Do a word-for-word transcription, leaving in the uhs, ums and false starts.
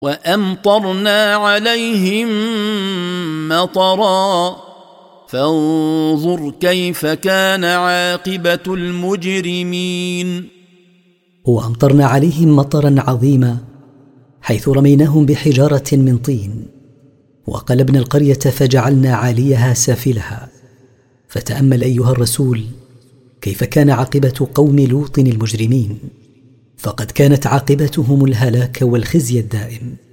وأمطرنا عليهم مطرا فانظر كيف كان عاقبة المجرمين. وأمطرنا عليهم مطرا عظيما حيث رميناهم بحجارة من طين، وقلبنا القرية فجعلنا عاليها سافلها. فتأمل أيها الرسول كيف كان عاقبة قوم لوط المجرمين، فقد كانت عاقبتهم الهلاك والخزي الدائم.